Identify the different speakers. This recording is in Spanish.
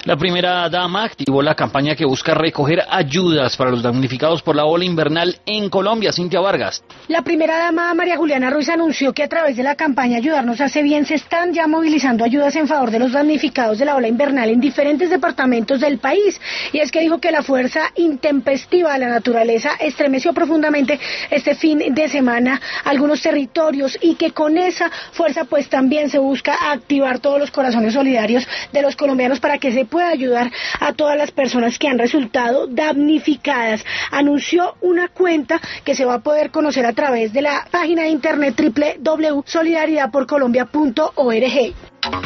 Speaker 1: La primera dama activó la campaña que busca recoger ayudas para los damnificados por la ola invernal en Colombia. Cintia Vargas.
Speaker 2: La primera dama, María Juliana Ruiz, anunció que a través de la campaña Ayudarnos hace bien se están ya movilizando ayudas en favor de los damnificados de la ola invernal en diferentes departamentos del país. Y es que dijo que la fuerza intempestiva de la naturaleza estremeció profundamente este fin de semana algunos territorios y que con esa fuerza pues también se busca activar todos los corazones solidarios de los colombianos para que se pueda ayudar a todas las personas que han resultado damnificadas. Anunció una cuenta que se va a poder conocer a través de la página de internet www.solidaridadporcolombia.org.